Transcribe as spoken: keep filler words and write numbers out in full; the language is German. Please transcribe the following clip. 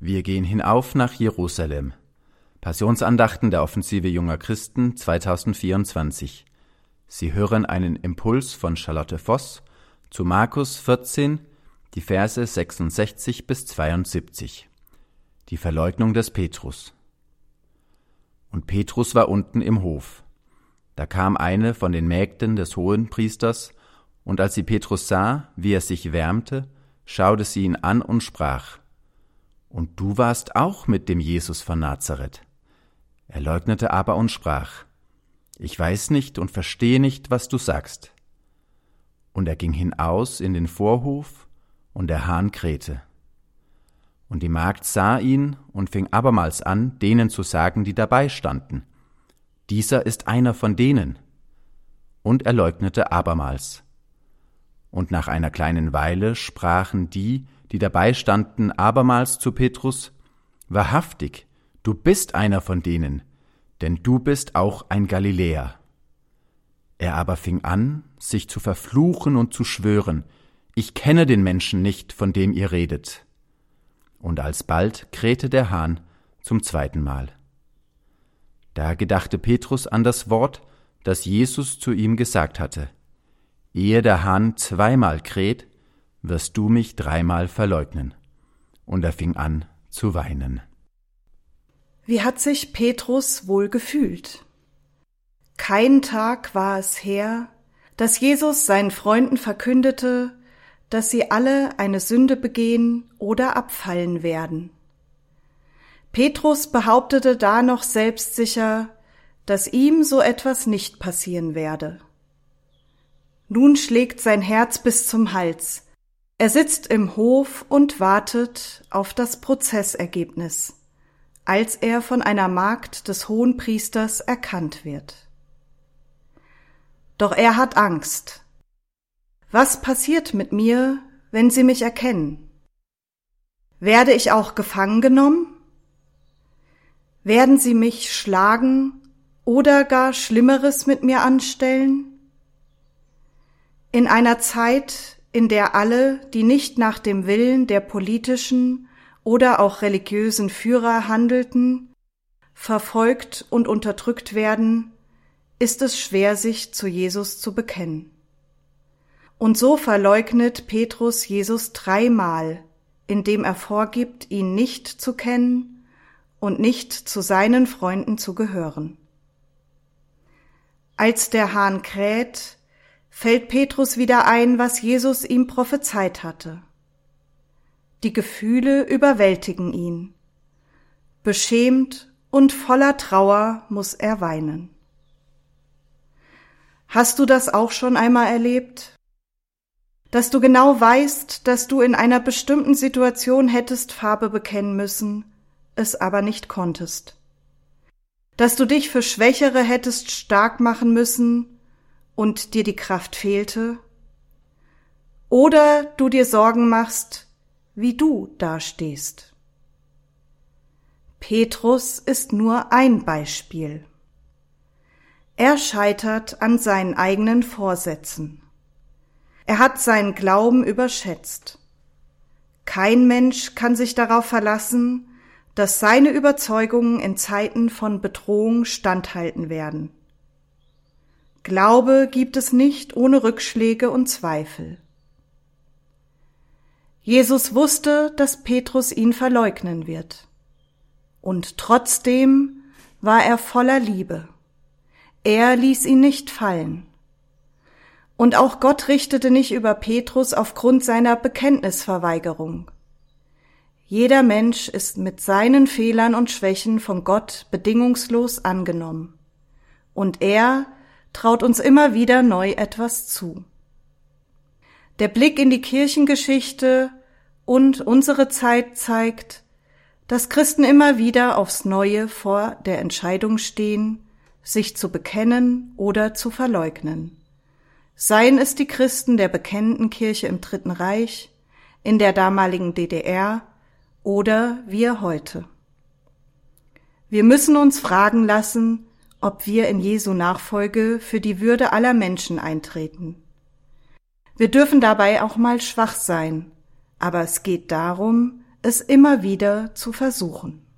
Wir gehen hinauf nach Jerusalem. Passionsandachten der Offensive Junger Christen zweitausendvierundzwanzig. Sie hören einen Impuls von Charlotte Voss zu Markus vierzehn, die Verse sechsundsechzig bis zweiundsiebzig. Die Verleugnung des Petrus. Und Petrus war unten im Hof. Da kam eine von den Mägden des Hohenpriesters, und als sie Petrus sah, wie er sich wärmte, schaute sie ihn an und sprach: Und du warst auch mit dem Jesus von Nazareth. Er leugnete aber und sprach: Ich weiß nicht und verstehe nicht, was du sagst. Und er ging hinaus in den Vorhof, und der Hahn krähte. Und die Magd sah ihn und fing abermals an, denen zu sagen, die dabei standen: Dieser ist einer von denen. Und er leugnete abermals. Und nach einer kleinen Weile sprachen die, die dabei standen, abermals zu Petrus: Wahrhaftig, du bist einer von denen, denn du bist auch ein Galiläer. Er aber fing an, sich zu verfluchen und zu schwören: Ich kenne den Menschen nicht, von dem ihr redet. Und alsbald krähte der Hahn zum zweiten Mal. Da gedachte Petrus an das Wort, das Jesus zu ihm gesagt hatte: Ehe der Hahn zweimal kräht, wirst du mich dreimal verleugnen. Und er fing an zu weinen. Wie hat sich Petrus wohl gefühlt? Kein Tag war es her, dass Jesus seinen Freunden verkündete, dass sie alle eine Sünde begehen oder abfallen werden. Petrus behauptete da noch selbstsicher, dass ihm so etwas nicht passieren werde. Nun schlägt sein Herz bis zum Hals. Er sitzt im Hof und wartet auf das Prozessergebnis, als er von einer Magd des Hohenpriesters erkannt wird. Doch er hat Angst. Was passiert mit mir, wenn sie mich erkennen? Werde ich auch gefangen genommen? Werden sie mich schlagen oder gar Schlimmeres mit mir anstellen? In einer Zeit, in der alle, die nicht nach dem Willen der politischen oder auch religiösen Führer handelten, verfolgt und unterdrückt werden, ist es schwer, sich zu Jesus zu bekennen. Und so verleugnet Petrus Jesus dreimal, indem er vorgibt, ihn nicht zu kennen und nicht zu seinen Freunden zu gehören. Als der Hahn kräht, fällt Petrus wieder ein, was Jesus ihm prophezeit hatte. Die Gefühle überwältigen ihn. Beschämt und voller Trauer muss er weinen. Hast du das auch schon einmal erlebt? Dass du genau weißt, dass du in einer bestimmten Situation hättest Farbe bekennen müssen, es aber nicht konntest. Dass du dich für Schwächere hättest stark machen müssen und dir die Kraft fehlte? Oder du dir Sorgen machst, wie du dastehst? Petrus ist nur ein Beispiel. Er scheitert an seinen eigenen Vorsätzen. Er hat seinen Glauben überschätzt. Kein Mensch kann sich darauf verlassen, dass seine Überzeugungen in Zeiten von Bedrohung standhalten werden. Glaube gibt es nicht ohne Rückschläge und Zweifel. Jesus wusste, dass Petrus ihn verleugnen wird. Und trotzdem war er voller Liebe. Er ließ ihn nicht fallen. Und auch Gott richtete nicht über Petrus aufgrund seiner Bekenntnisverweigerung. Jeder Mensch ist mit seinen Fehlern und Schwächen von Gott bedingungslos angenommen. Und er traut uns immer wieder neu etwas zu. Der Blick in die Kirchengeschichte und unsere Zeit zeigt, dass Christen immer wieder aufs Neue vor der Entscheidung stehen, sich zu bekennen oder zu verleugnen. Seien es die Christen der bekennenden Kirche im Dritten Reich, in der damaligen D D R oder wir heute. Wir müssen uns fragen lassen, ob wir in Jesu Nachfolge für die Würde aller Menschen eintreten. Wir dürfen dabei auch mal schwach sein, aber es geht darum, es immer wieder zu versuchen.